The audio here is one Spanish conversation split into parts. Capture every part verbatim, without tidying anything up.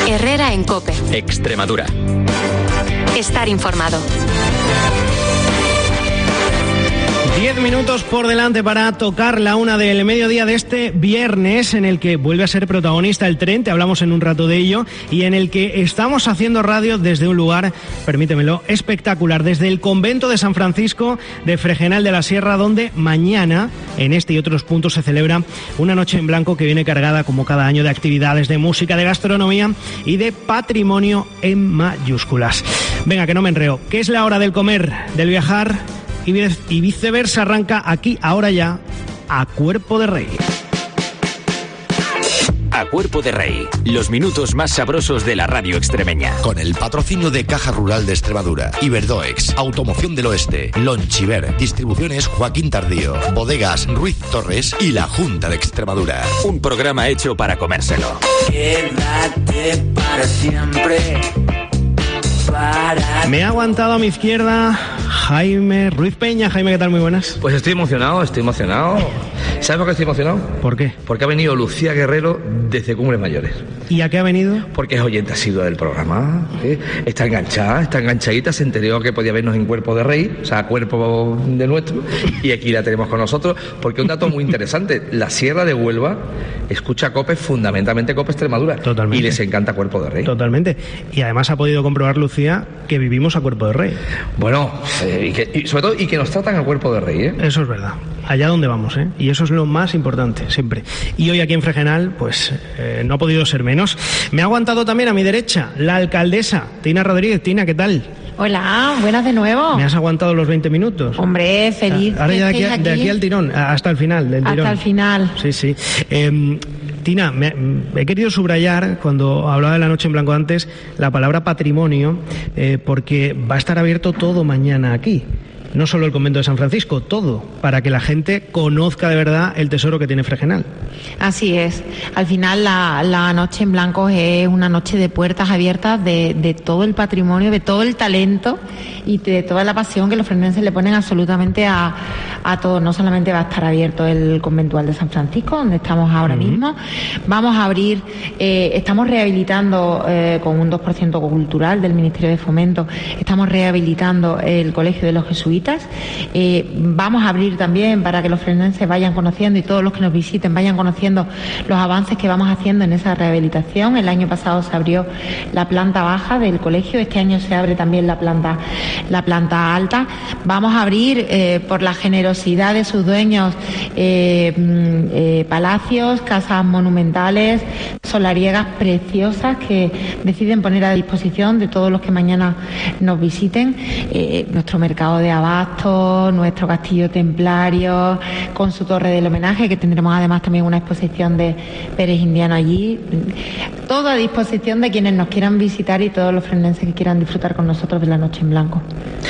Herrera en COPE. Extremadura. Estar informado. Diez minutos por delante para tocar la una del mediodía de este viernes, en el que vuelve a ser protagonista el tren, te hablamos en un rato de ello, y en el que estamos haciendo radio desde un lugar, permítemelo, espectacular, desde el convento de San Francisco de Fregenal de la Sierra, donde mañana, en este y otros puntos, se celebra una noche en blanco que viene cargada, como cada año, de actividades, de música, de gastronomía y de patrimonio en mayúsculas. Venga, que no me enreo. ¿Qué es la hora del comer, del viajar y viceversa? Arranca aquí, ahora ya, A Cuerpo de Rey. A Cuerpo de Rey, los minutos más sabrosos de la radio extremeña. Con el patrocinio de Caja Rural de Extremadura, Iberdoex, Automoción del Oeste, Lonchiver, Distribuciones Joaquín Tardío, Bodegas Ruiz Torres y la Junta de Extremadura. Un programa hecho para comérselo. Quédate para siempre. Me ha aguantado a mi izquierda Jaime Ruiz Peña. Jaime, ¿qué tal? Muy buenas. Pues estoy emocionado, estoy emocionado. ¿Sabes por qué estoy emocionado? ¿Por qué? Porque ha venido Lucía Guerrero desde Cumbres Mayores. ¿Y a qué ha venido? Porque es oyente asidua del programa, ¿eh? Está enganchada, está enganchadita, se enteró que podía vernos en Cuerpo de Rey, o sea, Cuerpo de Nuestro, y aquí la tenemos con nosotros, porque un dato muy interesante, la Sierra de Huelva escucha COPE, fundamentalmente COPE Extremadura. Totalmente. Y les encanta Cuerpo de Rey. Totalmente. Y además ha podido comprobar, Lucía, que vivimos a Cuerpo de Rey. Bueno, eh, y, que, y sobre todo, y que nos tratan a Cuerpo de Rey, ¿eh? Eso es verdad. Allá donde vamos, ¿eh? Y eso es lo más importante, siempre. Y hoy aquí en Fregenal, pues eh, no ha podido ser menos. Me ha aguantado también a mi derecha la alcaldesa, Tina Rodríguez. Tina, ¿qué tal? Hola, buenas de nuevo. ¿Me has aguantado los veinte minutos? Hombre, feliz. Ahora ya de aquí, aquí. de aquí al tirón, hasta el final del tirón. Hasta el final. Sí, sí. Eh, Tina, me, me he querido subrayar, cuando hablaba de la noche en blanco antes, la palabra patrimonio, eh, porque va a estar abierto todo mañana aquí. No solo el convento de San Francisco, todo, para que la gente conozca de verdad el tesoro que tiene Fregenal. Así es. Al final la, la noche en blanco es una noche de puertas abiertas de, de todo el patrimonio, de todo el talento y de toda la pasión que los frenenses le ponen absolutamente a, a todo. No solamente va a estar abierto el conventual de San Francisco, donde estamos ahora uh-huh. mismo, vamos a abrir, eh, estamos rehabilitando eh, con un dos por ciento cultural del Ministerio de Fomento, estamos rehabilitando el Colegio de los Jesuitas. Eh, vamos a abrir también para que los frenenses vayan conociendo y todos los que nos visiten vayan conociendo los avances que vamos haciendo en esa rehabilitación. El año pasado se abrió la planta baja del colegio, este año se abre también la planta, la planta alta. Vamos a abrir, eh, por la generosidad de sus dueños, eh, eh, palacios, casas monumentales, solariegas preciosas que deciden poner a disposición de todos los que mañana nos visiten. Eh, nuestro mercado de abasto, nuestro castillo templario con su torre del homenaje, que tendremos además también una exposición de Pérez Indiano allí. Todo a disposición de quienes nos quieran visitar y todos los frenenses que quieran disfrutar con nosotros de la noche en blanco.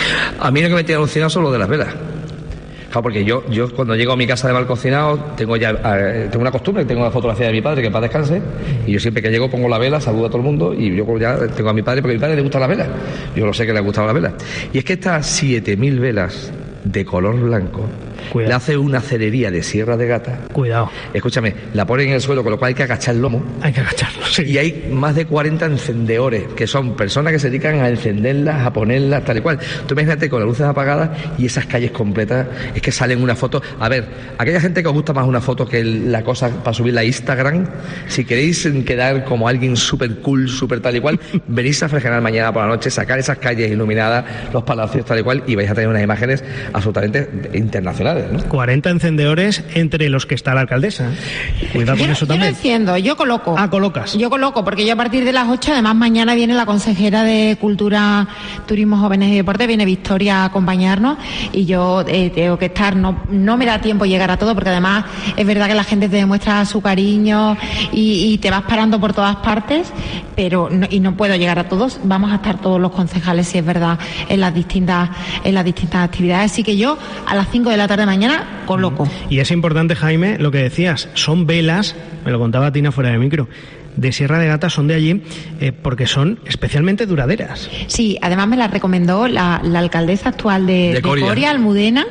A mí lo que me tiene alucinado son lo de las velas. Claro, porque yo, yo cuando llego a mi casa de mal cocinado tengo ya eh, tengo una costumbre, tengo la fotografía de mi padre, que en paz descanse, y yo siempre que llego pongo la vela, saludo a todo el mundo, y yo ya tengo a mi padre, porque a mi padre le gusta la vela, yo lo sé que le ha gustado la vela. Y es que estas siete mil velas de color blanco, cuidado, le hace una cerería de Sierra de Gata. Cuidado. Escúchame, la ponen en el suelo, con lo cual hay que agachar el lomo. Hay que agacharlo, sí. Y hay más de cuarenta encendedores, que son personas que se dedican a encenderlas, a ponerlas, tal y cual. Tú imagínate con las luces apagadas y esas calles completas, es que salen una foto. A ver, aquella gente que os gusta más una foto que la cosa para subirla a Instagram, si queréis quedar como alguien súper cool, súper tal y cual, venís a Fregenal mañana por la noche, sacar esas calles iluminadas, los palacios tal y cual, y vais a tener unas imágenes absolutamente internacionales, ¿no? cuarenta encendedores entre los que está la alcaldesa. Cuidado con yo, eso yo también. Yo no enciendo, yo coloco. Ah, colocas. Yo coloco, porque yo a partir de las ocho, además mañana viene la consejera de Cultura, Turismo, Jóvenes y Deporte, viene Victoria a acompañarnos, y yo eh, tengo que estar, no, no me da tiempo llegar a todo, porque además es verdad que la gente te demuestra su cariño y, y te vas parando por todas partes, pero no, y no puedo llegar a todos. Vamos a estar todos los concejales, si es verdad, en las distintas, en las distintas actividades. Así que yo a las cinco de la tarde de mañana coloco. Y es importante, Jaime, lo que decías, son velas, me lo contaba Tina fuera de micro, de Sierra de Gata son de allí eh, porque son especialmente duraderas. Sí, además me las recomendó la, la alcaldesa actual de, de Coria, de Coria Almudena,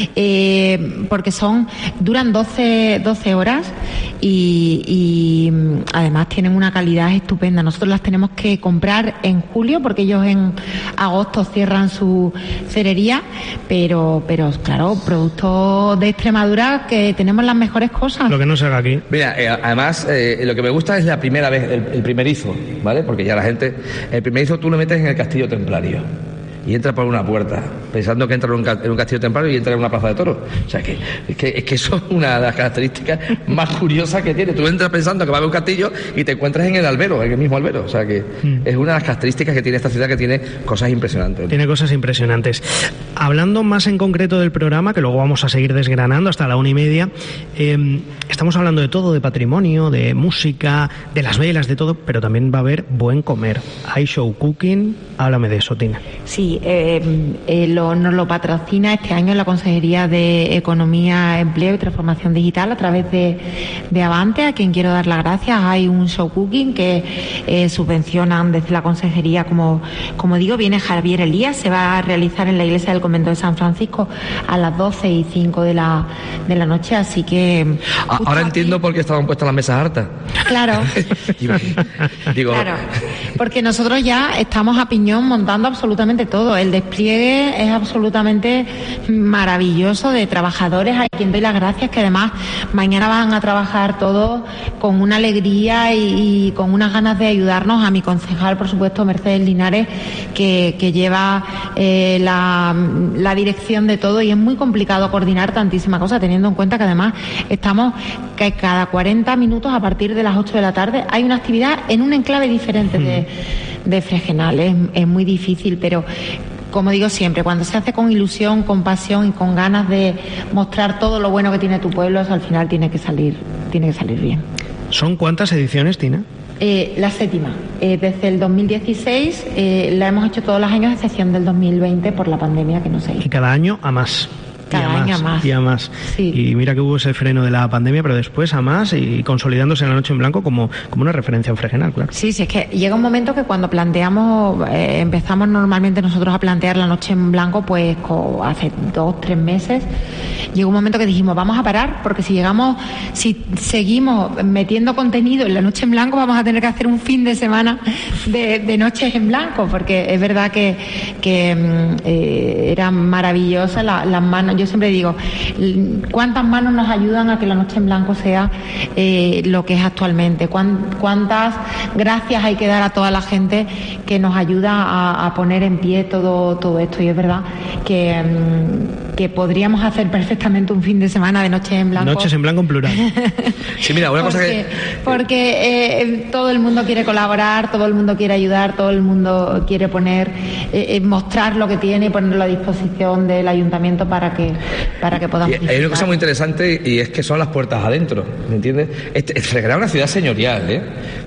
eh, porque son duran doce, doce horas y, y además tienen una calidad estupenda. Nosotros las tenemos que comprar en julio porque ellos en agosto cierran su cerería, pero, pero claro, productos de Extremadura que tenemos las mejores cosas. Lo que no se haga aquí. Mira, eh, además eh, lo que me gusta es la primera vez, el, el primerizo, ¿vale? Porque ya la gente, el primerizo tú lo metes en el castillo templario y entra por una puerta, pensando que entra en un, en un castillo templario y entra en una plaza de toros. O sea, que, es, que, es que eso es una de las características más curiosas que tiene. Tú entras pensando que va a haber un castillo y te encuentras en el albero, en el mismo albero. O sea, que mm. es una de las características que tiene esta ciudad, que tiene cosas impresionantes. Tiene cosas impresionantes. Hablando más en concreto del programa, que luego vamos a seguir desgranando hasta la una y media, eh, estamos hablando de todo, de patrimonio, de música, de las velas, de todo, pero también va a haber buen comer. Hay show cooking. Háblame de eso, Tina. Sí, eh, eh, lo, nos lo patrocina este año la Consejería de Economía, Empleo y Transformación Digital a través de, de Avante, a quien quiero dar las gracias. Hay un show cooking que eh, subvencionan desde la Consejería, como, como digo, viene Javier Elías, se va a realizar en la iglesia del convento de San Francisco a las doce y cinco de la, de la noche, así que... Ahora aquí... entiendo por qué estaban puestas las mesas hartas. Claro. Digo... Claro, porque nosotros ya estamos a piñón montando absolutamente todo. El despliegue es absolutamente maravilloso de trabajadores, a quien doy las gracias, que además mañana van a trabajar todos con una alegría y, y con unas ganas de ayudarnos. A mi concejal, por supuesto, Mercedes Linares, que, que lleva eh, la, la dirección de todo, y es muy complicado coordinar tantísima cosa, teniendo en cuenta que además estamos que cada cuarenta minutos a partir de las ocho de la tarde hay una actividad en un enclave diferente de, de Fregenal. Es, es muy difícil, pero como digo siempre, cuando se hace con ilusión, con pasión y con ganas de mostrar todo lo bueno que tiene tu pueblo, eso al final tiene que salir, tiene que salir bien. ¿Son cuántas ediciones, Tina? Eh, la séptima. Eh, desde el dos mil dieciséis eh, la hemos hecho todos los años, a excepción del dos mil veinte por la pandemia que no se hizo. Y cada año a más. Cada y a año más, más. Y a más. Sí. Y mira que hubo ese freno de la pandemia, pero después a más, y consolidándose en la Noche en Blanco como, como una referencia en Fregenal, claro. Sí, sí, es que llega un momento que cuando planteamos, eh, empezamos normalmente nosotros a plantear la Noche en Blanco, pues co, hace dos, tres meses, llegó un momento que dijimos, vamos a parar, porque si llegamos, si seguimos metiendo contenido en la Noche en Blanco, vamos a tener que hacer un fin de semana de, de Noches en Blanco, porque es verdad que, que eh, eran maravillosas la, las manos. Yo siempre digo, ¿cuántas manos nos ayudan a que la Noche en Blanco sea eh, lo que es actualmente? ¿Cuántas gracias hay que dar a toda la gente que nos ayuda a, a poner en pie todo, todo esto? Y es verdad que, que podríamos hacer perfectamente un fin de semana de Noches en Blanco. Noches en Blanco en plural. Sí, mira, una porque, cosa que... Porque eh, todo el mundo quiere colaborar, todo el mundo quiere ayudar, todo el mundo quiere poner, eh, mostrar lo que tiene y ponerlo a disposición del ayuntamiento para que para que podamos... Y hay una cosa muy interesante, y es que son las puertas adentro, ¿me entiendes? Este, Fregenal es una ciudad señorial, ¿eh?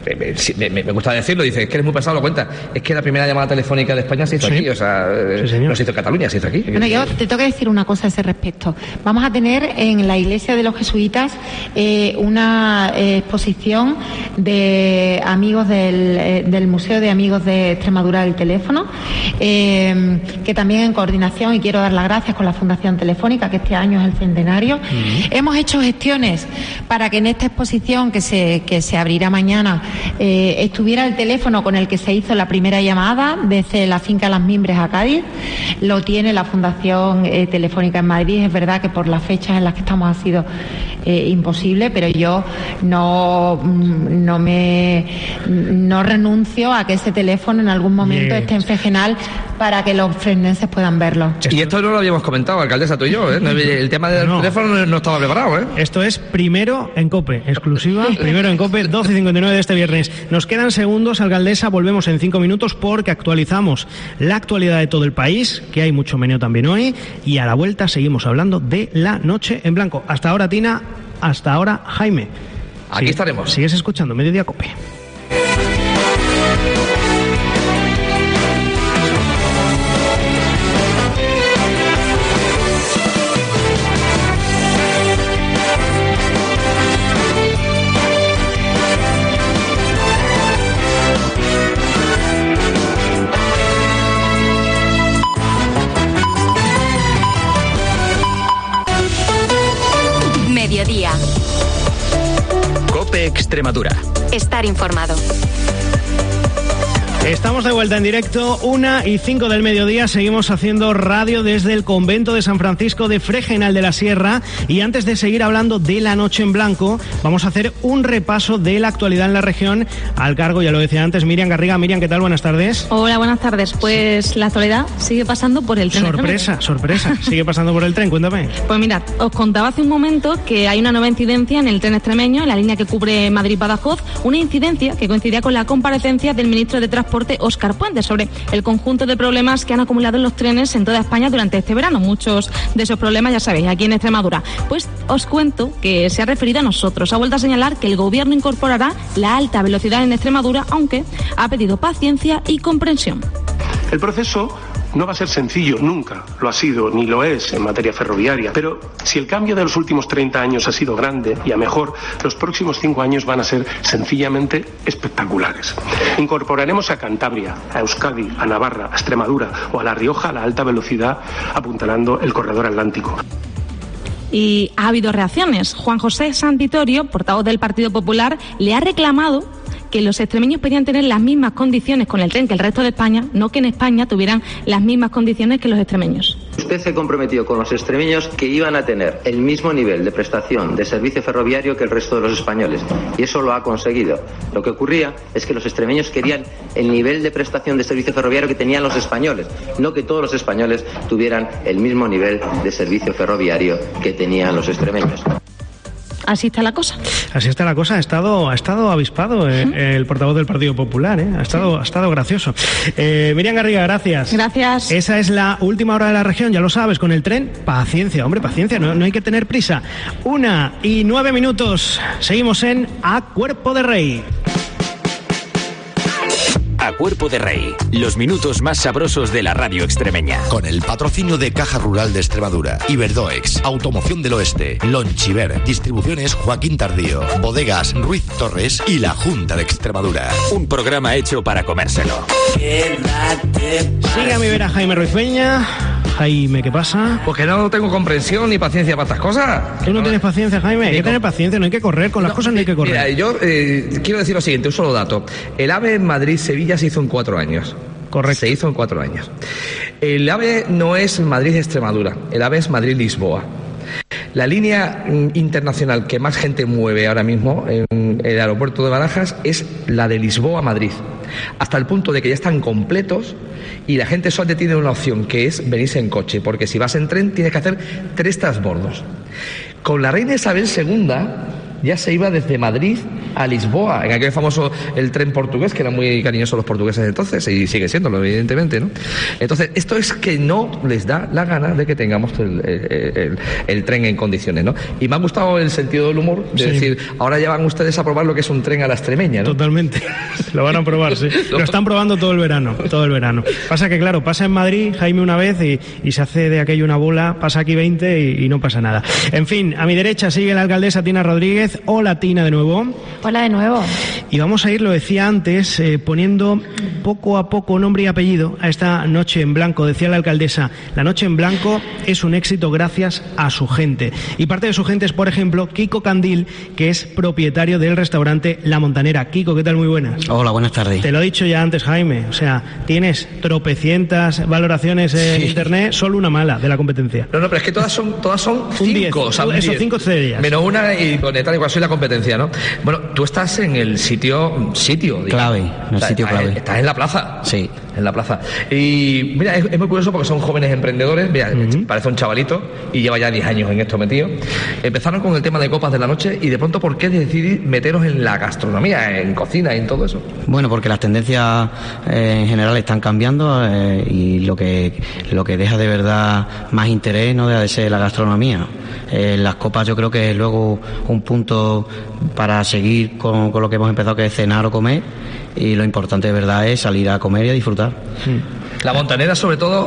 Me, me, me gusta decirlo, dice, es que eres muy pesado, lo cuenta. Es que la primera llamada telefónica de España se hizo sí. aquí, o sea, sí, no se hizo en Cataluña, se hizo aquí. Bueno, yo te tengo que decir una cosa a ese respecto. Vamos a tener en la iglesia de los jesuitas eh, una eh, exposición de amigos del, eh, del Museo de Amigos de Extremadura del Teléfono, eh, que también en coordinación, y quiero dar las gracias con la Fundación Telefónica, que este año es el centenario, uh-huh. hemos hecho gestiones para que en esta exposición que se, que se abrirá mañana eh, estuviera el teléfono con el que se hizo la primera llamada desde la finca Las Mimbres a Cádiz. Lo tiene la Fundación eh, Telefónica en Madrid. Es verdad que por las fechas en las que estamos ha sido eh, imposible, pero yo no, no me no renuncio a que ese teléfono en algún momento Bien. esté en Fregenal para que los fresnenses puedan verlo. Y esto no lo habíamos comentado, alcaldesa, tú y yo, ¿eh? El tema del no. teléfono no estaba preparado, ¿eh? Esto es primero en COPE, exclusiva, primero en COPE, doce y cincuenta y nueve de este viernes. Nos quedan segundos, alcaldesa, volvemos en cinco minutos porque actualizamos la actualidad de todo el país, que hay mucho meneo también hoy, y a la vuelta seguimos hablando de la Noche en Blanco. Hasta ahora, Tina, hasta ahora, Jaime. Aquí sí, estaremos. Sigues escuchando Mediodía COPE. Extremadura. Estar informado. Estamos de vuelta en directo, una y cinco del mediodía, seguimos haciendo radio desde el convento de San Francisco de Fregenal de la Sierra, y antes de seguir hablando de la Noche en Blanco, vamos a hacer un repaso de la actualidad en la región, al cargo, ya lo decía antes, Miriam Garriga. Miriam, ¿qué tal? Buenas tardes. Hola, buenas tardes. Pues la actualidad sigue pasando por el tren. Sorpresa, sorpresa, sigue pasando por el tren, cuéntame. Pues mirad, os contaba hace un momento que hay una nueva incidencia en el tren extremeño, en la línea que cubre Madrid-Badajoz, una incidencia que coincidía con la comparecencia del ministro de Transporte Óscar Puente sobre el conjunto de problemas que han acumulado los trenes en toda España durante este verano. Muchos de esos problemas, ya sabéis, aquí en Extremadura. Pues os cuento que se ha referido a nosotros. Ha vuelto a señalar que el gobierno incorporará la alta velocidad en Extremadura, aunque ha pedido paciencia y comprensión. El proceso no va a ser sencillo, nunca lo ha sido, ni lo es en materia ferroviaria, pero si el cambio de los últimos treinta años ha sido grande y a mejor, los próximos cinco años van a ser sencillamente espectaculares. Incorporaremos a Cantabria, a Euskadi, a Navarra, a Extremadura o a La Rioja a la alta velocidad, apuntalando el corredor atlántico. Y ha habido reacciones. Juan José Santitorio, portavoz del Partido Popular, le ha reclamado que los extremeños podían tener las mismas condiciones con el tren que el resto de España, no que en España tuvieran las mismas condiciones que los extremeños. Usted se comprometió con los extremeños que iban a tener el mismo nivel de prestación de servicio ferroviario que el resto de los españoles, y eso lo ha conseguido. Lo que ocurría es que los extremeños querían el nivel de prestación de servicio ferroviario que tenían los españoles, no que todos los españoles tuvieran el mismo nivel de servicio ferroviario que tenían los extremeños. Así está la cosa. Así está la cosa. Ha estado, ha estado avispado eh, uh-huh. el portavoz del Partido Popular. Eh. Ha estado, sí. ha estado gracioso. Eh, Miriam Garriga, gracias. Gracias. Esa es la última hora de la región, ya lo sabes, con el tren. Paciencia, hombre, paciencia. No, no hay que tener prisa. Una y nueve minutos. Seguimos en A Cuerpo de Rey. A Cuerpo de Rey, los minutos más sabrosos de la radio extremeña. Con el patrocinio de Caja Rural de Extremadura, Iberdoex, Automoción del Oeste, Lonchiver, Distribuciones Joaquín Tardío, Bodegas Ruiz Torres y la Junta de Extremadura. Un programa hecho para comérselo. Sigue a mi vera Jaime Ruiz Peña. Jaime, ¿qué pasa? Porque no tengo comprensión ni paciencia para estas cosas. ¿Tú no tienes paciencia, Jaime? Hay que tener paciencia, no hay que correr. Con las no, cosas no hay que correr. Mira, yo eh, quiero decir lo siguiente, un solo dato. El AVE en Madrid-Sevilla se hizo en cuatro años. Correcto. Se hizo en cuatro años. El AVE no es Madrid-Extremadura, el AVE es Madrid-Lisboa. La línea internacional que más gente mueve ahora mismo en el aeropuerto de Barajas es la de Lisboa a Madrid, hasta el punto de que ya están completos y la gente solo tiene una opción, que es venirse en coche, porque si vas en tren tienes que hacer tres transbordos. Con la reina Isabel segunda ya se iba desde Madrid a Lisboa, en aquel famoso el tren portugués, que era muy cariñoso los portugueses entonces, y sigue siéndolo, evidentemente, ¿no? Entonces, esto es que no les da la gana de que tengamos el, el, el, el tren en condiciones, ¿no? Y me ha gustado el sentido del humor de sí. decir, ahora ya van ustedes a probar lo que es un tren a la extremeña, ¿no? Totalmente, lo van a probar, sí. Lo están probando todo el verano, todo el verano. Pasa que, claro, pasa en Madrid, Jaime, una vez y, y se hace de aquello una bola, pasa aquí veinte y, y no pasa nada. En fin, a mi derecha sigue la alcaldesa Tina Rodríguez. Hola, Tina, de nuevo. Hola de nuevo. Y vamos a ir, lo decía antes, eh, poniendo poco a poco nombre y apellido a esta Noche en Blanco. Decía la alcaldesa, la Noche en Blanco es un éxito gracias a su gente. Y parte de su gente es, por ejemplo, Kiko Candil, que es propietario del restaurante La Montanera. Kiko, ¿qué tal? Muy buenas. Hola, buenas tardes. Te lo he dicho ya antes, Jaime. O sea, tienes tropecientas valoraciones en sí. internet, solo una mala de la competencia. No, no, pero es que todas son, todas son cinco. O sea, Esos cinco estrellas. Menos una y con tal y cual soy la competencia, ¿no? Bueno, tú estás en el sitio, sitio, digamos. Clave, en el estás, sitio clave. Estás en la plaza. Sí. En la plaza. Y mira, es, es muy curioso porque son jóvenes emprendedores. Mira, uh-huh. parece un chavalito y lleva ya diez años en esto metido. Empezaron con el tema de copas de la noche y de pronto, ¿por qué decidí meteros en la gastronomía, en cocina, en todo eso? Bueno, porque las tendencias eh, en general están cambiando eh, y lo que, lo que deja de verdad más interés no deja de ser la gastronomía. Eh, las copas yo creo que es luego un punto para seguir con, con lo que hemos empezado, que es cenar o comer, y lo importante de verdad es salir a comer y a disfrutar. La Montanera, sobre todo,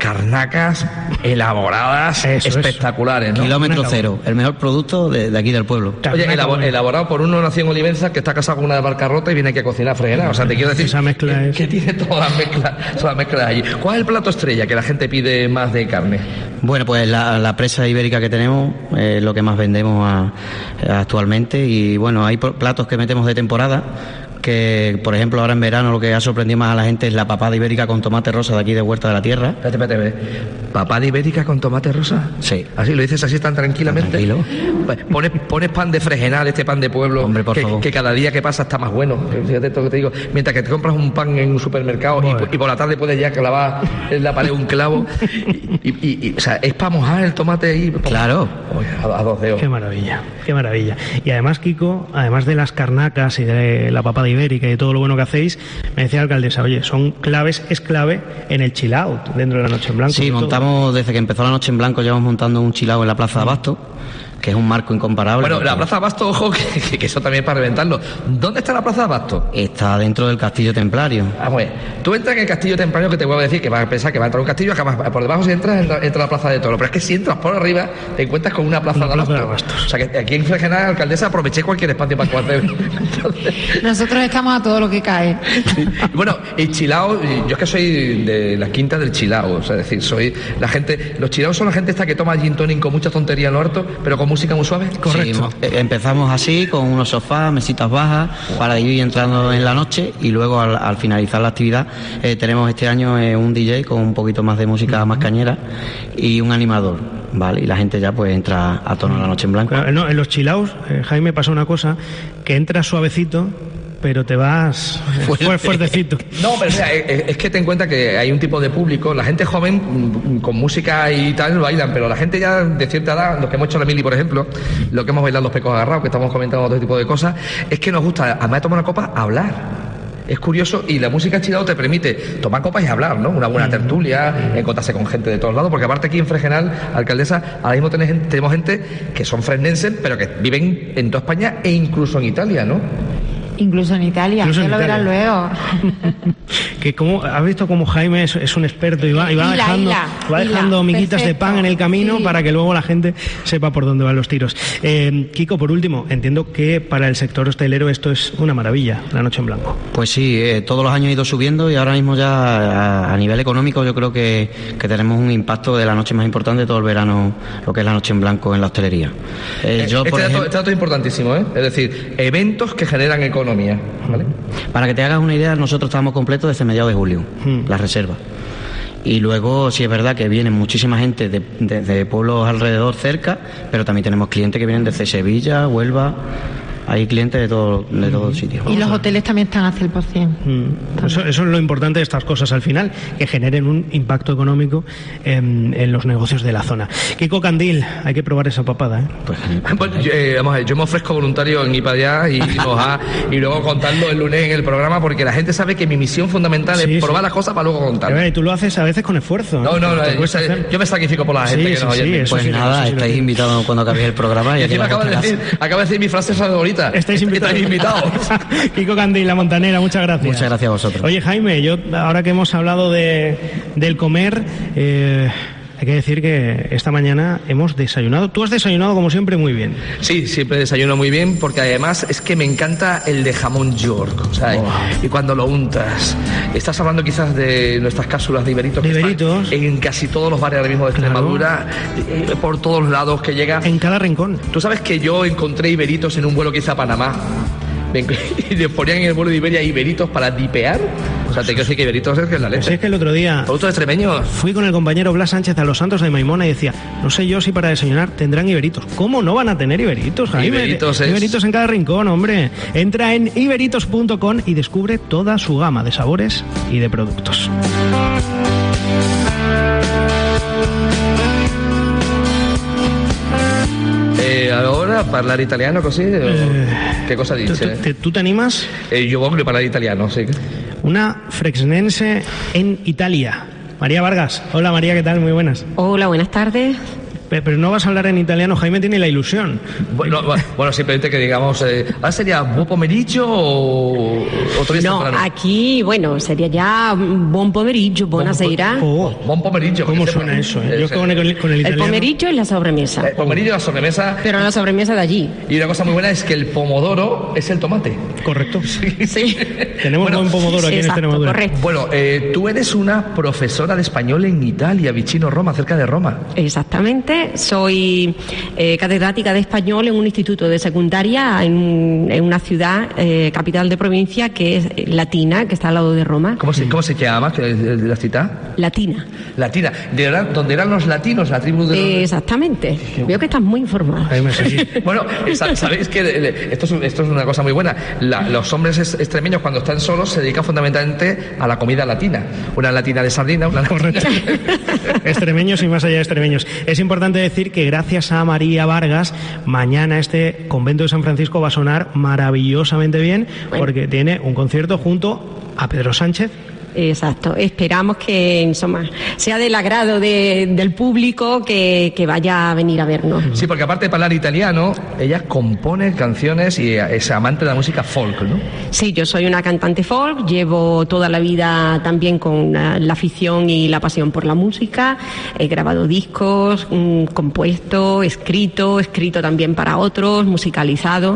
carnacas elaboradas, Eso es. espectaculares, ¿no? Kilómetro cero, el mejor producto de, de aquí del pueblo. Oye, elabo- elaborado por uno nacido en Olivenza que está casado con una de Barcarrota y viene aquí a cocinar fregada. O sea, te quiero decir Esa mezcla que, es- que tiene todas las mezclas, todas las mezclas allí. ¿Cuál es el plato estrella que la gente pide más de carne? Bueno, pues la, la presa ibérica que tenemos es lo que más vendemos a- actualmente y bueno, hay por- platos que metemos de temporada que, por ejemplo, ahora en verano lo que ha sorprendido más a la gente es la papada ibérica con tomate rosa de aquí de Huerta de la Tierra. Espérate, espérate, espérate. ¿Papada ibérica con tomate rosa? Sí. Así lo dices así tan tranquilamente. Tranquilo. Pues pones, pones pan de fregenal, este pan de pueblo, Hombre, por que, favor. que cada día que pasa está más bueno. Fíjate esto que te digo. Mientras que te compras un pan en un supermercado y, y por la tarde puedes ya clavar en la pared un clavo. Y, y- y- y, o sea, es para mojar el tomate ahí. pa- Claro. Oye, a, a dos dedos. Qué maravilla, qué maravilla. Y además, Kiko, además de las carnacas y de la papada ibérica y de todo lo bueno que hacéis, me decía la alcaldesa, oye, son claves, es clave en el chill out dentro de la Noche en Blanco. Sí, sobre todo. montamos, desde que empezó la Noche en Blanco, llevamos montando un chilao en la Plaza de Abasto, que es un marco incomparable. Bueno, la Plaza de Abasto, ojo, que, que- que eso también es para reventarlo. ¿Dónde está la Plaza de Abasto? Está dentro del Castillo Templario. Ah, bueno, tú entras en el Castillo Templario, que te voy a decir que vas a pensar que va a entrar un castillo, acabas por debajo si entras, entra, entra la Plaza de Toro. Pero es que si entras por arriba, te encuentras con una Plaza, Una de, plaza de Abasto. Abastos. O sea, que aquí en Fregenal, alcaldesa, aproveché cualquier espacio para cuartel. Entonces, Nosotros estamos a todo lo que cae. y bueno, el chilao, yo es que soy de la quinta del chilao, o sea, es decir, soy la gente, los chilaos son la gente esta que toma gin tonic con mucha tontería en lo harto, pero con música muy suave. Sí, mo- eh, empezamos así, con unos sofás, mesitas bajas, para ir entrando en la noche y luego al, al finalizar la actividad eh, tenemos este año eh, un D J con un poquito más de música más cañera y un animador, ¿vale? Y la gente ya pues entra a tono a la Noche en Blanco. Claro, no, en los chillaos, eh, Jaime, pasa una cosa, que entras suavecito, pero te vas fuerte. fuertecito. No, pero o sea, es, es que ten en cuenta que hay un tipo de público, la gente joven mm, con música y tal bailan, pero la gente ya de cierta edad, los que hemos hecho la mili, por ejemplo, lo que hemos bailado los pecos agarrados, que estamos comentando otro tipo de cosas, es que nos gusta, además de tomar una copa, hablar. Es curioso y la música chilao te permite tomar copas y hablar, ¿no? Una buena tertulia, encontrarse con gente de todos lados, porque aparte aquí en Fregenal, alcaldesa, ahora mismo tenés gente- tenemos gente que son fresnenses, pero que viven en toda España e incluso en Italia, ¿no? Incluso en Italia, Incluso ya en lo verás Italia. luego. Que como, ¿has visto cómo Jaime es, es un experto y va, y va Hila, dejando, hila, va hila. dejando miguitas de Perfecto. pan en el camino Sí. para que luego la gente sepa por dónde van los tiros? Eh, Kiko, por último, entiendo que para el sector hostelero esto es una maravilla, la Noche en Blanco. Pues sí, eh, todos los años ha ido subiendo y ahora mismo ya a, a nivel económico yo creo que, que tenemos un impacto de la noche más importante de todo el verano, lo que es la Noche en Blanco en la hostelería. Eh, yo, este, por dato, ejemplo, este dato es importantísimo, ¿eh? Es decir, eventos que generan economía, ¿vale? para que te hagas una idea, nosotros estamos completos desde mediados de julio, Hmm. la reserva. Y luego sí es verdad que viene muchísima gente de, de- de pueblos alrededor cerca, pero también tenemos clientes que vienen desde Sevilla, Huelva. Hay clientes de todo, de todos sitios. Y los hoteles también están al cien por ciento. Mm. Eso, eso es lo importante de estas cosas al final, que generen un impacto económico en, en los negocios de la zona. Kiko Candil, hay que probar esa papada, ¿eh? Pues, Pues, yo, eh, vamos a ver, yo me ofrezco voluntario en ir para allá y, mojar, y luego contarlo el lunes en el programa, porque la gente sabe que mi misión fundamental Sí, es sí. probar las cosas para luego Eh, contarlas. Y tú lo haces a veces con esfuerzo. ¿eh? No, no, no, Te yo, cuesta hacer. yo me sacrifico por la Sí, gente que sí, nos sí, oye. eso pues sí, nada, eso sí lo estáis digo. invitados cuando acabéis el programa. Y Y aquí encima la acabo de, contarás. decir, acabo de decir mi frase favorita. Estáis invitados. Estáis invitados. Kiko Candil, La Montanera, muchas gracias. Muchas gracias a vosotros. Oye, Jaime, yo ahora que hemos hablado de, del comer, eh, hay que decir que esta mañana hemos desayunado. Tú has desayunado, como siempre, muy bien. Sí, siempre desayuno muy bien, porque además es que me encanta el de jamón York. O sea, y cuando lo untas. Estás hablando quizás de nuestras cápsulas de Iberitos. De que están Iberitos. En casi todos los bares ahora mismo de Claro. Extremadura, eh, por todos lados que llega. En cada rincón. Tú sabes que yo encontré Iberitos en un vuelo que hice a Panamá. Me enc- Y le ponían en el vuelo de Iberia Iberitos para dipear. O sea, te quiero decir que Iberitos es que es la Pues leche. es que el otro día Productos extremeños. fui con el compañero Blas Sánchez a Los Santos de Maimona y decía, no sé yo si para desayunar tendrán iberitos. ¿Cómo no van a tener iberitos, Jaime? Iberitos es- Iberitos en cada rincón, hombre. Entra en iberitos punto com y descubre toda su gama de sabores y de productos. Eh, ahora, hablar italiano, così? ¿Qué cosa ¿Tú, dice? tú- te, tú te animas? Eh, yo voglio parlare italiano, sí. Una frexnense en Italia. María Vargas. Hola María, ¿qué tal? Muy buenas. Hola, buenas tardes. Pero no vas a hablar en italiano, Jaime tiene la ilusión. Bueno, bueno simplemente que digamos, eh, ¿ahora sería buon pomeriggio o, o todavía No, aquí, bueno, sería ya buon pomeriggio, buonasera. Oh, buon pomeriggio. ¿Cómo suena eso? Eh? Yo con el, con el italiano. El pomeriggio es la sobremesa. El pomeriggio es la sobremesa. Pero la sobremesa de allí. Y una cosa muy buena es que el pomodoro es el tomate. Correcto. Sí. Sí. Tenemos bueno, buen pomodoro sí, aquí exacto, en Extremadura. Correcto. Bueno, eh, tú eres una profesora de español en Italia, vicino Roma, cerca de Roma. Exactamente. Soy eh, catedrática de español en un instituto de secundaria en, en una ciudad, eh, capital de provincia, que es Latina, que está al lado de Roma. ¿Cómo se, cómo se llama la ciudad? Latina. Latina. ¿De verdad, donde eran los latinos, la tribu de los... Eh, exactamente. Veo que estás muy informado. Bueno, sabéis que esto es, esto es una cosa muy buena. La, los hombres extremeños cuando están solos se dedican fundamentalmente a la comida latina. Una latina de sardina, una correcto. Extremeños y más allá de extremeños. Es importante decir que gracias a María Vargas, mañana este convento de San Francisco va a sonar maravillosamente bien, bueno, porque tiene un concierto junto a Pedro Sánchez. Exacto, esperamos que en suma, sea del agrado de, del público que, que vaya a venir a vernos. Sí, porque aparte de hablar italiano, ella compone canciones y es amante de la música folk, ¿no? Sí, yo soy una cantante folk, llevo toda la vida también con la, la afición y la pasión por la música, he grabado discos, mmm, compuesto, escrito, escrito también para otros, musicalizado.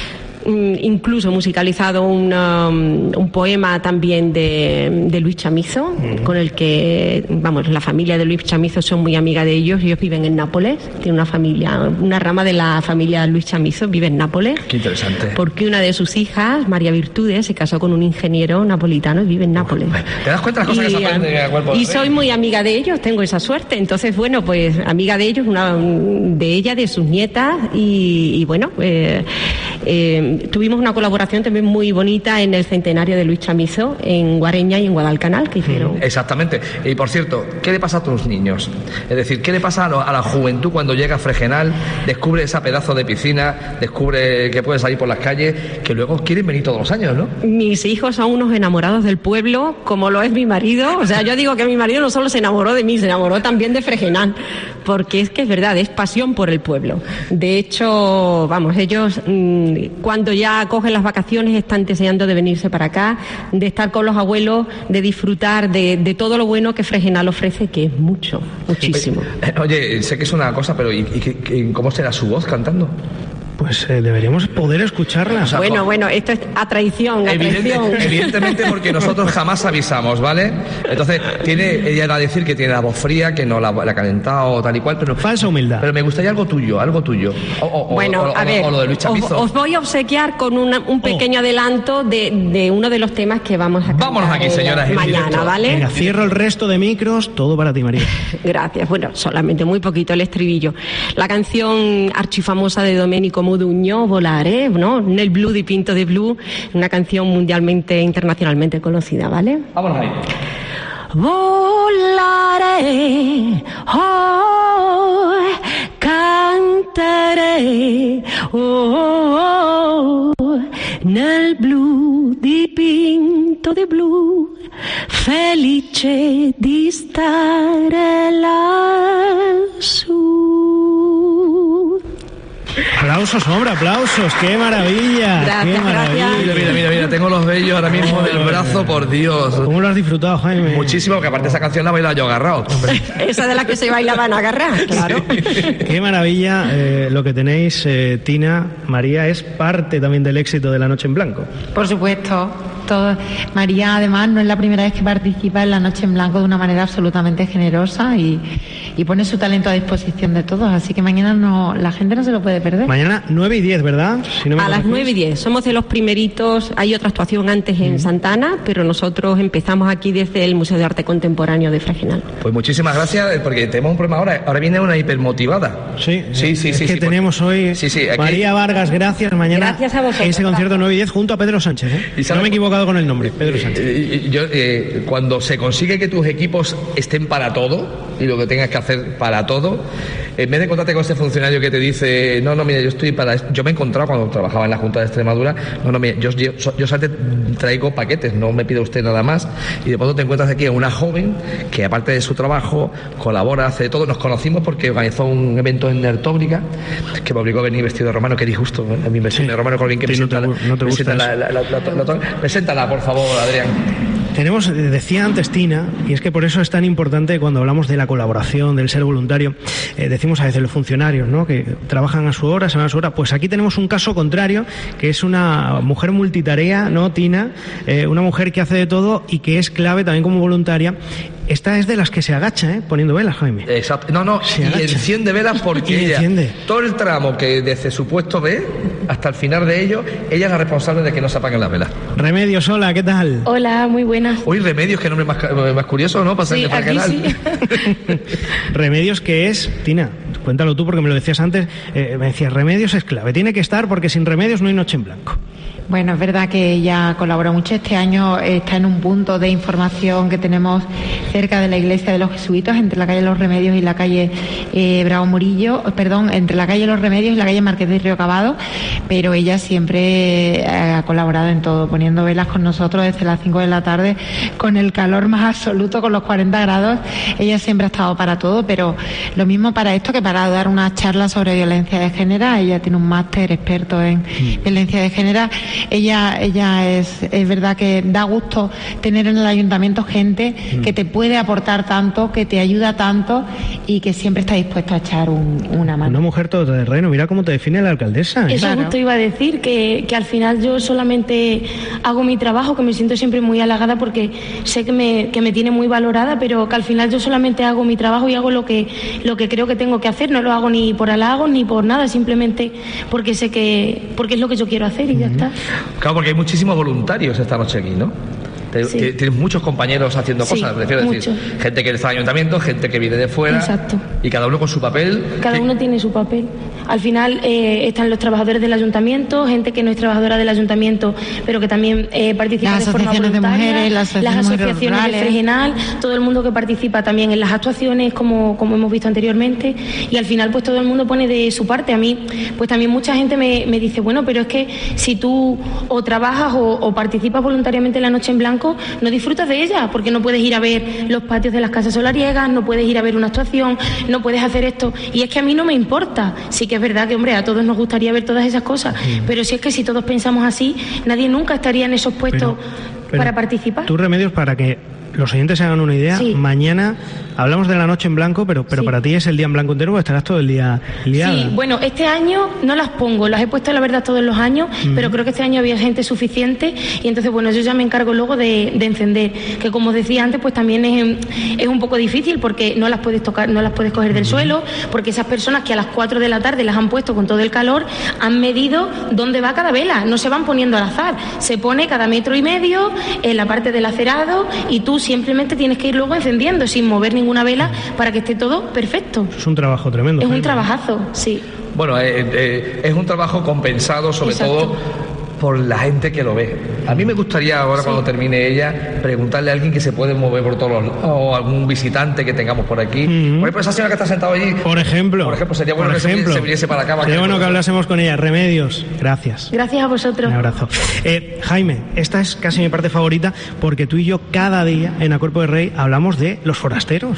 Incluso musicalizado una, un poema también de, de Luis Chamizo, uh-huh. con el que, vamos, la familia de Luis Chamizo son muy amiga de ellos, ellos viven en Nápoles, tiene una familia, una rama de la familia de Luis Chamizo vive en Nápoles. Qué interesante. Porque una de sus hijas, María Virtudes, se casó con un ingeniero napolitano y vive en Nápoles. ¿Te das cuenta de las cosas y, que se aprenden en el cuerpo? Y soy muy amiga de ellos, tengo esa suerte, entonces, bueno, pues amiga de ellos, una de ella, de sus nietas, y, y bueno, eh, eh, tuvimos una colaboración también muy bonita en el centenario de Luis Chamizo en Guareña y en Guadalcanal que hicieron. Exactamente. Y por cierto, ¿qué le pasa a tus niños? Es decir, ¿qué le pasa a, lo, a la juventud cuando llega a Fregenal, descubre esa pedazo de piscina, descubre que puede salir por las calles, que luego quieren venir todos los años, ¿no? Mis hijos son unos enamorados del pueblo, como lo es mi marido. O sea, yo digo que mi marido no solo se enamoró de mí, se enamoró también de Fregenal, porque es que es verdad, es pasión por el pueblo. De hecho, vamos, ellos mmm, cuando ya cogen las vacaciones están deseando de venirse para acá, de estar con los abuelos, de disfrutar de, de todo lo bueno que Fregenal ofrece, que es mucho, muchísimo. Oye, sé que es una cosa, pero ¿y, y, y cómo será su voz cantando? Pues eh, deberíamos poder escucharla. O sea, bueno, bueno, esto es a traición, a evidente, traición. Evidentemente porque nosotros jamás avisamos, ¿vale? Entonces, tiene ella va a decir que tiene la voz fría, que no la, la ha calentado, tal y cual, pero... Falsa humildad. Pero me gustaría algo tuyo, algo tuyo. O, o, bueno, o, a o, ver, o lo de Luis Chamizo. Os, os voy a obsequiar con una, un pequeño oh. adelanto de, de uno de los temas que vamos a cantar. Vámonos aquí, señoras. Mañana, ¿vale? Venga, cierro el resto de micros, todo para ti, María. Gracias. Bueno, solamente muy poquito el estribillo. La canción archifamosa de Domenico Modugno, Volare, ¿no? Nel blu dipinto de blu, una canción mundialmente, internacionalmente conocida, ¿vale? Vámonos ahí. Volare, oh, cantaré, oh, oh, nel blu dipinto di blu, felice di stare lassù. Aplausos, hombre, aplausos, qué maravilla. Gracias, qué maravilla. gracias. Mira, mira, mira, mira, tengo los vellos ahora mismo del brazo, por Dios. ¿Cómo lo has disfrutado, Jaime? Muchísimo, que aparte esa canción la baila yo agarrado. Esa de la que se bailaban a agarrar, claro. Sí. Qué maravilla eh, lo que tenéis, eh, Tina, María, es parte también del éxito de La Noche en Blanco. Por supuesto. Todo. María, además, no es la primera vez que participa en La Noche en Blanco de una manera absolutamente generosa y, y pone su talento a disposición de todos. Así que mañana no, la gente no se lo puede perder. Mañana nueve y diez, ¿verdad? Si no me a las nueve y diez. Somos de los primeritos. Hay otra actuación antes en mm. Santana, pero nosotros empezamos aquí desde el Museo de Arte Contemporáneo de Fregenal. Pues muchísimas gracias, porque tenemos un problema ahora. Ahora viene una hipermotivada. Sí, sí, sí. Es sí, que sí, tenemos por... hoy sí, sí, aquí... María Vargas, gracias. Mañana gracias a vosotros, ese concierto nueve y diez junto a Pedro Sánchez. ¿eh? No me he equivocado con el nombre, Pedro Sánchez. Eh, yo, eh, cuando se consigue que tus equipos estén para todo y lo que tengas que hacer para todo, en vez de encontrarte con ese funcionario que te dice no, no, mira, yo estoy para esto. Yo me he encontrado cuando trabajaba en la Junta de Extremadura, no, no, mira, yo, yo, yo yo antes traigo paquetes, no me pide usted nada más, y de pronto te encuentras aquí a una joven que aparte de su trabajo colabora, hace todo. Nos conocimos porque organizó un evento en Nertóbrica que me obligó a venir vestido de romano, que disgusto, ¿eh? A mí me sí. de romano con alguien que me sienta, no te, no te gusta la, la, la, la, la, la, preséntala, por favor, Adrián. Tenemos, decía antes Tina, y es que por eso es tan importante cuando hablamos de la colaboración, del ser voluntario, eh, decimos a veces los funcionarios, ¿no?, que trabajan a su hora, se van a su hora. Pues aquí tenemos un caso contrario, que es una mujer multitarea, ¿no, Tina? Eh, una mujer que hace de todo y que es clave también como voluntaria. Esta es de las que se agacha, ¿eh?, poniendo velas, Jaime. Exacto. No, no, se y agacha. Enciende velas porque ella, enciende. Todo el tramo que desde su puesto ve hasta el final de ello, ella es la responsable de que no se apaguen las velas. Remedios, hola, ¿qué tal? Hola, muy buenas. Uy, Remedios, que nombre más, más curioso, ¿no? Pasar sí, para el canal. Sí. Remedios, ¿qué es? Tina, cuéntalo tú porque me lo decías antes. Eh, me decías, Remedios es clave, tiene que estar porque sin Remedios no hay noche en blanco. Bueno, es verdad que ella colabora mucho. Este año está en un punto de información que tenemos cerca de la iglesia de los jesuitas, entre la calle Los Remedios y la calle eh, Bravo Murillo, perdón, entre la calle Los Remedios y la calle Marqués de Río Cavado, pero ella siempre eh, ha colaborado en todo, poniendo velas con nosotros desde las cinco de la tarde, con el calor más absoluto, con los cuarenta grados. Ella siempre ha estado para todo, pero lo mismo para esto que para dar una charla sobre violencia de género. Ella tiene un máster experto en mm. violencia de género. Ella, ella es, es verdad que da gusto tener en el ayuntamiento gente mm. que te puede aportar tanto, que te ayuda tanto y que siempre está dispuesta a echar un, una mano. Una mujer todoterreno, mira cómo te define la alcaldesa, ¿eh? Eso claro. Justo iba a decir, que, que al final yo solamente hago mi trabajo, que me siento siempre muy halagada porque sé que me, que me tiene muy valorada, pero que al final yo solamente hago mi trabajo y hago lo que, lo que creo que tengo que hacer, no lo hago ni por halagos ni por nada, simplemente porque sé que, porque es lo que yo quiero hacer y mm. ya está. Claro, porque hay muchísimos voluntarios esta noche aquí, ¿no? Sí. Tienes muchos compañeros haciendo sí, cosas, prefiero decir, mucho. Gente que está en el ayuntamiento, gente que viene de fuera. Exacto. Y cada uno con su papel. Cada ¿Qué? uno tiene su papel. Al final eh, están los trabajadores del ayuntamiento, gente que no es trabajadora del ayuntamiento, pero que también eh, participa las de forma voluntaria. De mujeres, las asociaciones, las asociaciones de Fregenal, todo el mundo que participa también en las actuaciones, como, como hemos visto anteriormente, y al final pues todo el mundo pone de su parte. A mí, pues también mucha gente me, me dice, bueno, pero es que si tú o trabajas o, o participas voluntariamente en la Noche en Blanco, no disfrutas de ella, porque no puedes ir a ver los patios de las casas solariegas, no puedes ir a ver una actuación, no puedes hacer esto. Y es que a mí no me importa. Sí que es verdad que, hombre, a todos nos gustaría ver todas esas cosas, sí. Pero si es que si todos pensamos así, nadie nunca estaría en esos puestos pero, pero para participar. Tú, Remedios, para que los oyentes se hagan una idea, sí. Mañana hablamos de la Noche en Blanco, pero, pero sí. Para ti es el día en blanco entero o estarás todo el día liada. Sí, bueno, este año no las pongo, las he puesto la verdad todos los años, mm. pero creo que este año había gente suficiente y entonces, bueno, yo ya me encargo luego de, de encender, que como os decía antes, pues también es, es un poco difícil porque no las puedes tocar, no las puedes coger del mm. suelo, porque esas personas que a las cuatro de la tarde las han puesto con todo el calor, han medido dónde va cada vela, no se van poniendo al azar, se pone cada metro y medio en la parte del acerado y tú simplemente tienes que ir luego encendiendo sin mover ninguna vela para que esté todo perfecto. Es un trabajo tremendo. Es un trabajazo, sí. Bueno, eh, eh, es un trabajo compensado sobre Exacto. todo por la gente que lo ve. A mí me gustaría ahora, sí. cuando termine ella, preguntarle a alguien que se puede mover por todos los lados, o algún visitante que tengamos por aquí. Mm-hmm. Por ejemplo, esa señora que está sentada allí. Por ejemplo. Por ejemplo, sería bueno por que ejemplo. se viniese para acá. Sería bueno que hablásemos con ella. Remedios, gracias. Gracias a vosotros. Un abrazo. Eh, Jaime, esta es casi mi parte favorita, porque tú y yo cada día en A Cuerpo de Rey hablamos de los forasteros.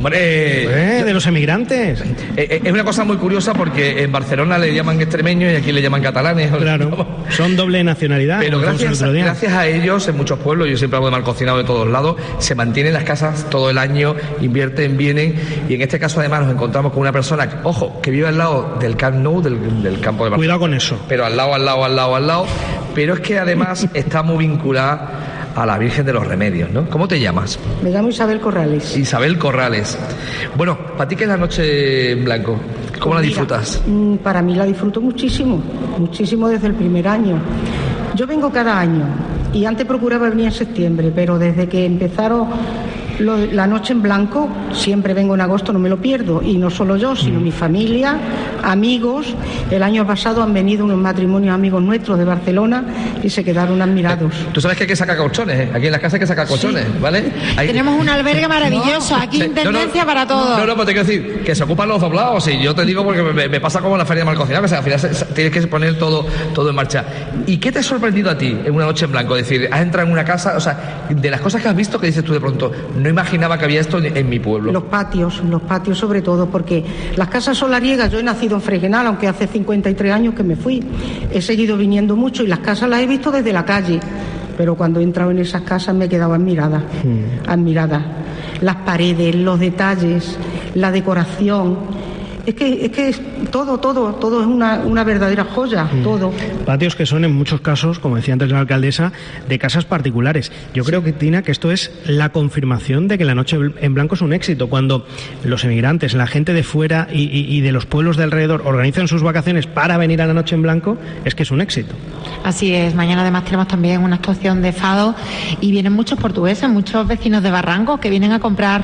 Hombre. Eh, de los emigrantes. Eh, es una cosa muy curiosa porque en Barcelona le llaman extremeños y aquí le llaman catalanes. Claro, son doble nacionalidad. Pero gracias, gracias a ellos, en muchos pueblos, yo siempre hablo de mal cocinado de todos lados, se mantienen las casas todo el año, invierten, vienen, y en este caso además nos encontramos con una persona, ojo, que vive al lado del Camp Nou, del, del campo de Barcelona. Cuidado con eso. Pero al lado, al lado, al lado, al lado, pero es que además está muy vinculada a la Virgen de los Remedios, ¿no? ¿Cómo te llamas? Me llamo Isabel Corrales. Isabel Corrales. Bueno, ¿para ti qué es la Noche en Blanco? ¿Cómo la disfrutas? Mira, para mí la disfruto muchísimo, muchísimo desde el primer año. Yo vengo cada año y antes procuraba venir en septiembre, pero desde que empezaron Lo, la noche en blanco, siempre vengo en agosto, no me lo pierdo, y no solo yo, sino mi familia, amigos. El año pasado han venido unos matrimonios amigos nuestros de Barcelona y se quedaron admirados. Tú sabes que hay que sacar colchones, ¿eh? Aquí en las casas hay que sacar colchones, sí. ¿Vale? Hay... Tenemos un albergue maravilloso, no, aquí intendencia no, no, para todos. No, no, pues te quiero decir, que se ocupan los doblados, y yo te digo porque me, me pasa como en la feria de Malcocina, que o sea, al final se, se, tienes que poner todo, todo en marcha. ¿Y qué te ha sorprendido a ti en una noche en blanco? Es decir, has entrado en una casa, o sea, de las cosas que has visto, que dices tú de pronto, no imaginaba que había esto en, en mi pueblo. Los patios, los patios sobre todo, porque las casas solariegas, yo he nacido en Fregenal, aunque hace cincuenta y tres años que me fui, he seguido viniendo mucho y las casas las he visto desde la calle, pero cuando he entrado en esas casas me he quedado admirada, hmm. admirada. Las paredes, los detalles, la decoración. Es que, es que es todo, todo, todo es una, una verdadera joya, mm. todo. Patios que son en muchos casos, como decía antes la alcaldesa, de casas particulares. Yo creo que, Tina, que esto es la confirmación de que la noche en blanco es un éxito. Cuando los emigrantes, la gente de fuera y, y, y de los pueblos de alrededor organizan sus vacaciones para venir a la noche en blanco, es que es un éxito. Así es. Mañana además tenemos también una actuación de fado y vienen muchos portugueses, muchos vecinos de Barranco que vienen a comprar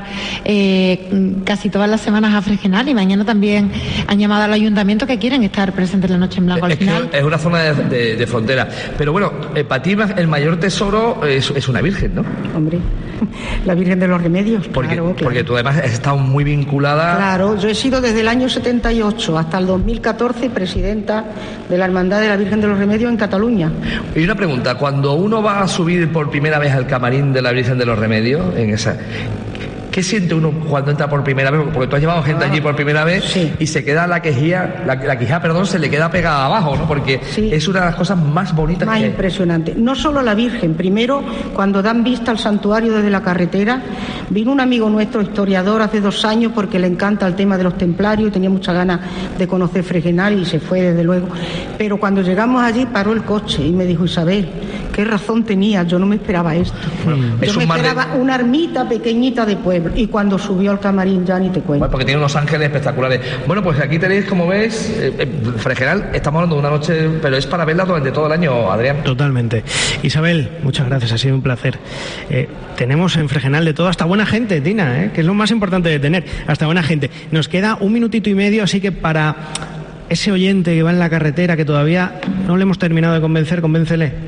eh, casi todas las semanas a Fregenal, y mañana también han llamado al ayuntamiento que quieren estar presentes en la noche en blanco. Al es, final es una zona de, de, de frontera, pero bueno, eh, para ti el mayor tesoro es, es una virgen, ¿no? Hombre, la Virgen de los Remedios. Porque, claro, claro. porque tú además has estado muy vinculada. Claro, yo he sido desde el año setenta y ocho hasta el dos mil catorce presidenta de la Hermandad de la Virgen de los Remedios en Cataluña. Y una pregunta, cuando uno va a subir por primera vez al camarín de la Virgen de los Remedios, en esa, ¿qué siente uno cuando entra por primera vez? Porque tú has llevado gente ah, allí por primera vez, sí. Y se queda la quejía, la, la quijá, perdón, se le queda pegada abajo, ¿no? Porque sí. Es una de las cosas más bonitas más que hay. Más impresionante. No solo la Virgen, primero, cuando dan vista al santuario desde la carretera, vino un amigo nuestro, historiador, hace dos años, porque le encanta el tema de los templarios y tenía muchas ganas de conocer Fregenal y se fue desde luego. Pero cuando llegamos allí paró el coche y me dijo: Isabel, qué razón tenía, yo no me esperaba esto. Bueno, yo me esperaba de... una ermita pequeñita de pueblo. Y cuando subió al camarín ya ni te cuento. Bueno, porque tiene unos ángeles espectaculares. Bueno, pues aquí tenéis, como veis, eh, eh, Fregenal, estamos hablando de una noche, pero es para verla durante todo el año, Adrián. Totalmente. Isabel, muchas gracias, ha sido un placer. Eh, tenemos en Fregenal de todo, hasta buena gente, Tina, eh, que es lo más importante de tener, hasta buena gente. Nos queda un minutito y medio, así que para ese oyente que va en la carretera, que todavía no le hemos terminado de convencer, convéncele.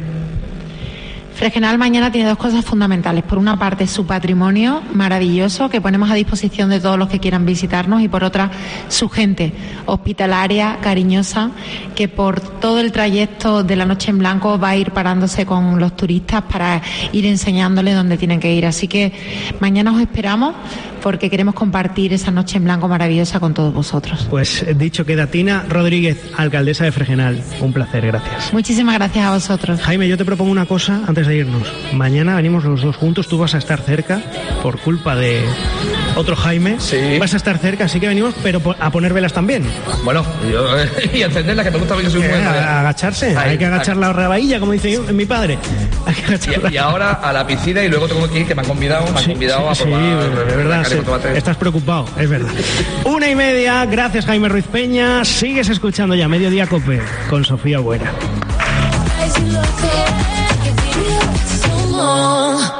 Fregenal mañana tiene dos cosas fundamentales. Por una parte, su patrimonio maravilloso que ponemos a disposición de todos los que quieran visitarnos, y por otra, su gente hospitalaria, cariñosa, que por todo el trayecto de la noche en blanco va a ir parándose con los turistas para ir enseñándoles dónde tienen que ir. Así que mañana os esperamos porque queremos compartir esa noche en blanco maravillosa con todos vosotros. Pues dicho queda. Tina Rodríguez, alcaldesa de Fregenal, un placer, gracias. Muchísimas gracias a vosotros. Jaime, yo te propongo una cosa antes de irnos. Mañana venimos los dos juntos, tú vas a estar cerca por culpa de otro Jaime, sí. Vas a estar cerca, así que venimos, pero a poner velas también. Bueno, yo, y encenderlas, que me gusta, que soy un buen... A agacharse, ahí, hay que agachar ahí. La rabadilla, como dice mi padre. Hay que agacharla. Y, y ahora a la piscina, y luego tengo que ir, que me han convidado, me han sí, convidado sí, a probar. Sí, es verdad, sí, estás preocupado, es verdad. Una y media, gracias Jaime Ruiz Peña, sigues escuchando ya Mediodía Cope con Sofía Buera. Oh